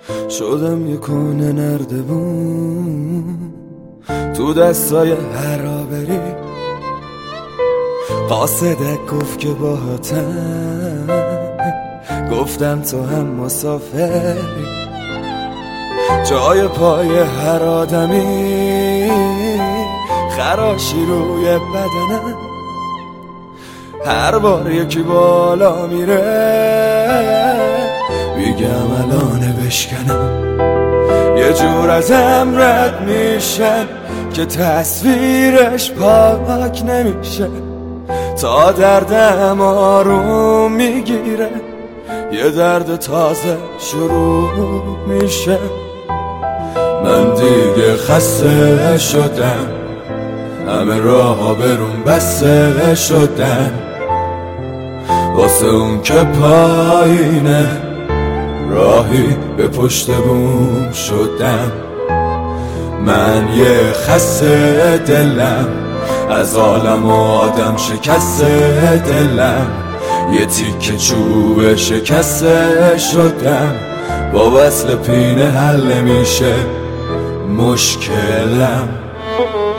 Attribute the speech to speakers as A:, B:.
A: شدم یه کونه نردبون تو دستای هرابری. قاصدک گفت که باهاتم، گفتم تو هم مسافری. جای پای هر آدمی خراشی روی بدنم. هر بار یکی بالا میره میگم الان بشکنم. یه جور ازم رد میشن که تصویرش پاک نمیشه. تا دردم آروم میگیره یه درد تازه شروع میشه. من دیگه خسته شدم، همه راه برون بسته شدن واسه اون که پایینه راهی به پشت بوم شدم. من یه خسته دلم، از عالم و آدم شکسته دلم. یه تیکه چوب شکسته شدم، با وصل پینه حل نمیشه مشکلم.